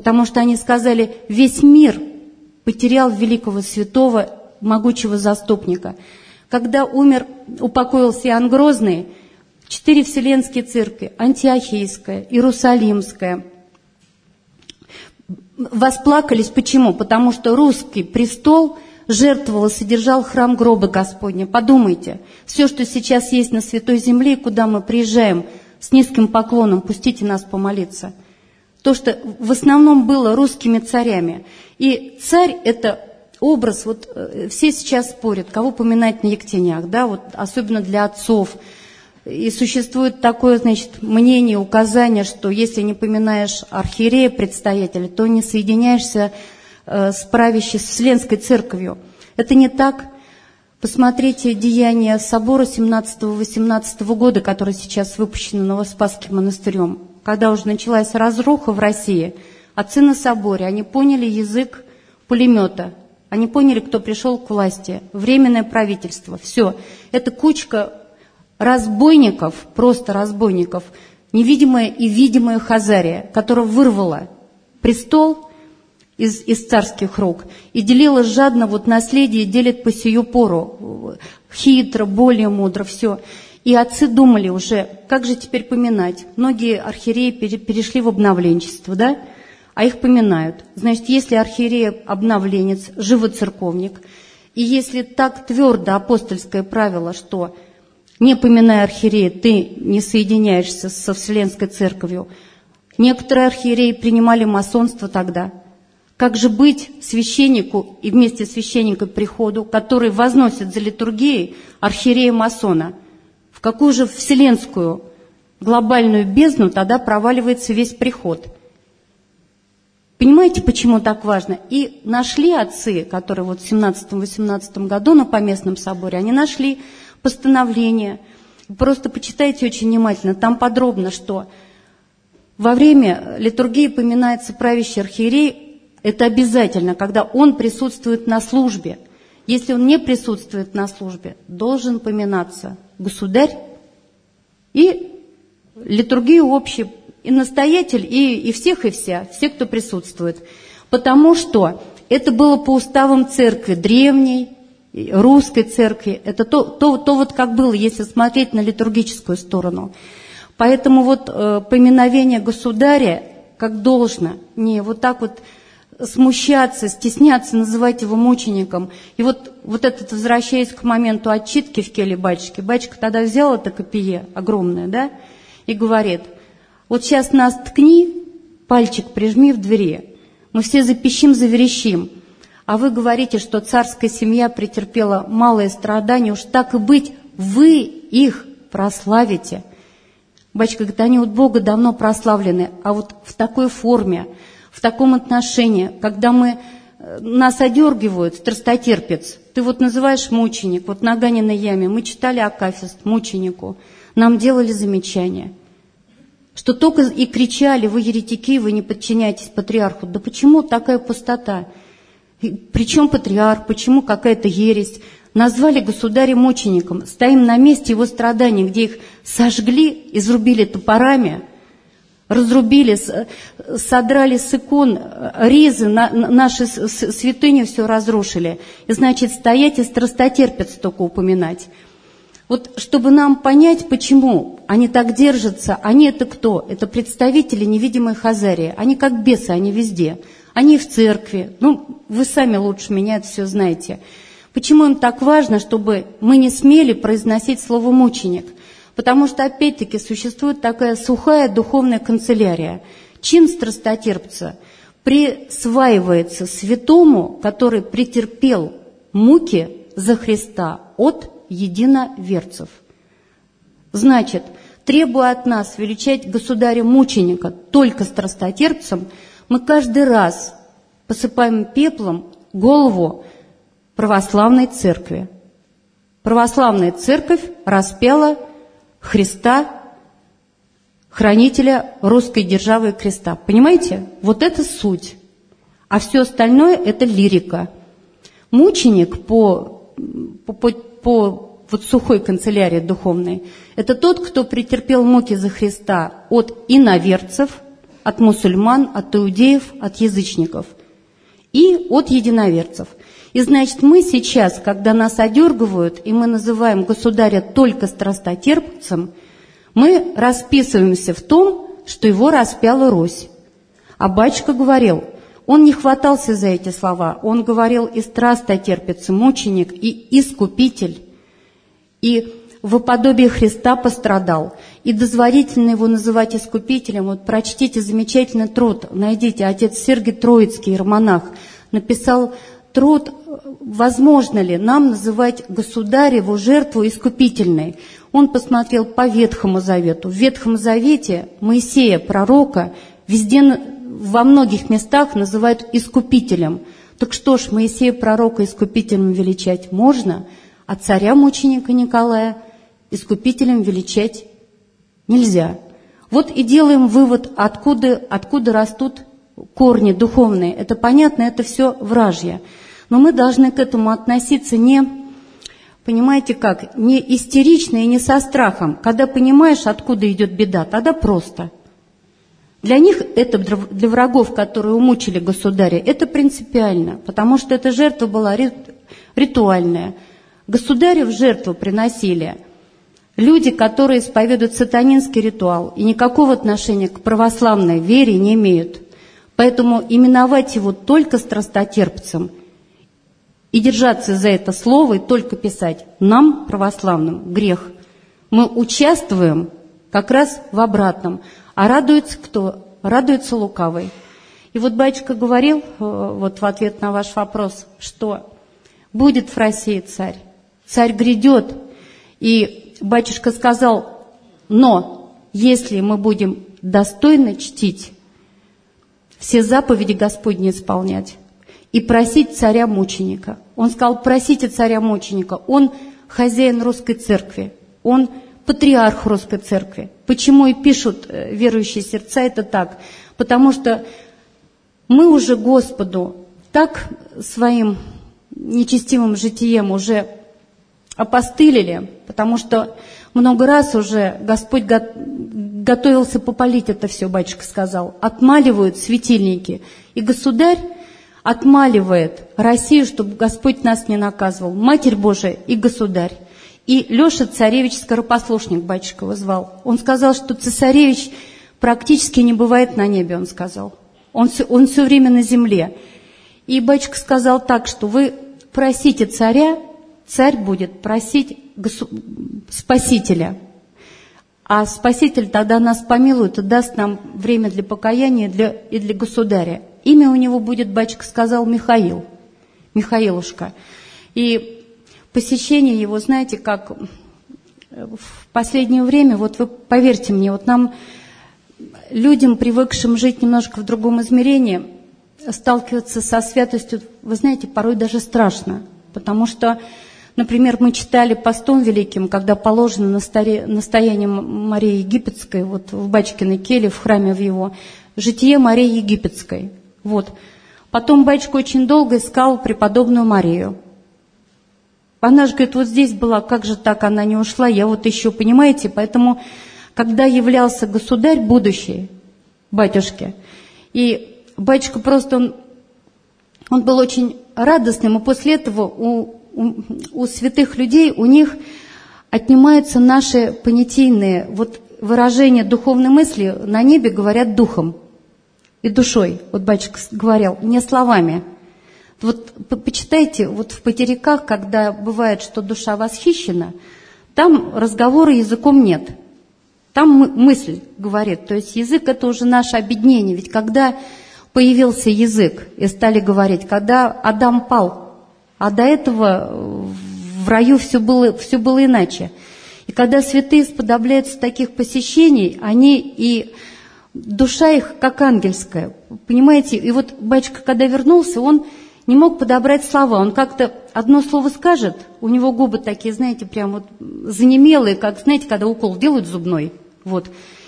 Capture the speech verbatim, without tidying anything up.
потому что они сказали, весь мир потерял великого святого, могучего заступника. Когда умер, упокоился Иоанн Грозный, четыре вселенские церкви, Антиохийская, Иерусалимская, восплакались. Почему? Потому что русский престол жертвовал и содержал храм гроба Господня. Подумайте, все, что сейчас есть на Святой Земле, куда мы приезжаем с низким поклоном, пустите нас помолиться. То, что в основном было русскими царями. И царь – это образ, вот все сейчас спорят, кого поминать на Ектенях, да, вот особенно для отцов. И существует такое, значит, мнение, указание, что если не поминаешь архиерея, предстоятеля, то не соединяешься э, с правящей, с Вселенской Церковью. Это не так. Посмотрите деяния собора семнадцатого-восемнадцатого года, который сейчас выпущен Новоспасским монастырем. Когда уже началась разруха в России, отцы на соборе, они поняли язык пулемета, они поняли, кто пришел к власти, временное правительство, все. Это кучка разбойников, просто разбойников, невидимая и видимая Хазария, которая вырвала престол из, из царских рук и делила жадно, вот наследие делит по сию пору, хитро, более мудро, все. И отцы думали уже, как же теперь поминать. Многие архиереи перешли в обновленчество, да? А их поминают. Значит, если архиерей обновленец, живоцерковник, и если так твердо апостольское правило, что не поминая архиерея, ты не соединяешься со Вселенской Церковью, некоторые архиереи принимали масонство тогда. Как же быть священнику и вместе с священником приходу, который возносит за литургией архиерея-масона? В какую же вселенскую глобальную бездну тогда проваливается весь приход? Понимаете, почему так важно? И нашли отцы, которые вот в семнадцатом-восемнадцатом году на Поместном соборе, они нашли постановление. Просто почитайте очень внимательно, там подробно, что во время литургии поминается правящий архиерей, это обязательно, когда он присутствует на службе. Если он не присутствует на службе, должен поминаться государь и литургию общую, и настоятель, и, и всех, и вся, все, кто присутствует. Потому что это было по уставам церкви древней, русской церкви. Это то, то, то вот как было, если смотреть на литургическую сторону. Поэтому вот э, поминовение государя как должно, не вот так вот смущаться, стесняться, называть его мучеником. И вот, вот этот, возвращаясь к моменту отчитки в келе батюшки, батюшка тогда взял это копье огромное, да, и говорит, вот сейчас нас ткни, пальчик прижми в двери, мы все запищим, заверещим, а вы говорите, что царская семья претерпела малое страдание, уж так и быть, вы их прославите. Батюшка говорит, они от Бога давно прославлены, а вот в такой форме, в таком отношении, когда мы, нас одергивают, страстотерпец, ты вот называешь мученик, вот на Ганиной яме, мы читали акафист мученику, нам делали замечания, что только и кричали, вы еретики, вы не подчиняетесь патриарху. Да почему такая пустота? Причем патриарх, почему какая-то ересь? Назвали государя мучеником, стоим на месте его страданий, где их сожгли, изрубили топорами, разрубили, содрали с икон ризы, наши святыни все разрушили. И значит, стоять и страстотерпец только упоминать. Вот чтобы нам понять, почему они так держатся, они это кто? Это представители невидимой Хазарии. Они как бесы, они везде. Они в церкви. Ну, вы сами лучше меня это все знаете. Почему им так важно, чтобы мы не смели произносить слово «мученик»? Потому что, опять-таки, существует такая сухая духовная канцелярия. Чин страстотерпца присваивается святому, который претерпел муки за Христа от единоверцев. Значит, требуя от нас величать государя-мученика только страстотерпцем, мы каждый раз посыпаем пеплом голову православной церкви. Православная церковь распяла Христа, хранителя русской державы и креста. Понимаете? Вот это суть. А все остальное – это лирика. Мученик по, по, по, по вот сухой канцелярии духовной – это тот, кто претерпел муки за Христа от иноверцев, от мусульман, от иудеев, от язычников и от единоверцев. И значит, мы сейчас, когда нас одергивают, и мы называем государя только страстотерпцем, мы расписываемся в том, что его распяла Русь. А батюшка говорил, он не хватался за эти слова, он говорил и страстотерпец, и мученик, и искупитель, и во подобие Христа пострадал. И дозволительно его называть искупителем. Вот прочтите замечательный труд, найдите, отец Сергий Троицкий, иеромонах, написал труд, возможно ли нам называть государеву жертву искупительной. Он посмотрел по Ветхому Завету. В Ветхом Завете Моисея, пророка, везде, во многих местах называют искупителем. Так что ж, Моисея, пророка, искупителем величать можно, а царя-мученика Николая искупителем величать нельзя. Вот и делаем вывод, откуда, откуда растут корни духовные. Это понятно, это все вражье. Но мы должны к этому относиться не, понимаете как, не истерично и не со страхом. Когда понимаешь, откуда идет беда, тогда просто. Для них, это для врагов, которые умучили государя, это принципиально, потому что эта жертва была ритуальная. Государю в жертву приносили люди, которые исповедуют сатанинский ритуал и никакого отношения к православной вере не имеют. Поэтому именовать его только страстотерпцем и держаться за это слово, и только писать нам, православным, грех. Мы участвуем как раз в обратном. А радуется кто? Радуется лукавый. И вот батюшка говорил, вот в ответ на ваш вопрос, что будет в России царь. Царь грядет. И батюшка сказал, но если мы будем достойно чтить, все заповеди Господни исполнять и просить царя-мученика. Он сказал, просите царя-мученика. Он хозяин русской церкви, он патриарх русской церкви. Почему и пишут верующие сердца это так? Потому что мы уже Господу так своим нечестивым житием уже опостылили, потому что много раз уже Господь готовился попалить это все, батюшка сказал. Отмаливают светильники. И государь отмаливает Россию, чтобы Господь нас не наказывал. Матерь Божия и государь. И Леша Царевич скоропослушник, батюшка его звал. Он сказал, что цесаревич практически не бывает на небе, он сказал. Он все, он все время на земле. И батюшка сказал так, что вы просите царя, царь будет просить госу... спасителя. А спаситель тогда нас помилует и даст нам время для покаяния для... и для государя. Имя у него будет, батюшка сказал, Михаил. Михаилушка. И посещение его, знаете, как в последнее время, вот вы поверьте мне, вот нам, людям, привыкшим жить немножко в другом измерении, сталкиваться со святостью, вы знаете, порой даже страшно. Потому что, например, мы читали постом великим, когда положено настояние Марии Египетской, вот в батюшкиной келье, в храме в его, житие Марии Египетской. Вот. Потом батюшка очень долго искал преподобную Марию. Она же говорит, вот здесь была, как же так она не ушла, я вот еще, понимаете, поэтому, когда являлся государь будущий, батюшке, и батюшка просто, он, он был очень радостным, и после этого у, у, у святых людей, у них отнимаются наши понятийные вот выражения духовной мысли, на небе говорят духом и душой, вот батюшка говорил, не словами. Вот почитайте, вот в потеряках, когда бывает, что душа восхищена, там разговора языком нет. Там мысль говорит. То есть язык – это уже наше объединение. Ведь когда появился язык, и стали говорить, когда Адам пал, а до этого в раю все было, все было иначе. И когда святые сподобляются таких посещений, они и душа их как ангельская. Понимаете? И вот батюшка, когда вернулся, он не мог подобрать слова. Он как-то одно слово скажет, у него губы такие, знаете, прям вот занемелые, как, знаете, когда укол делают зубной. Вот.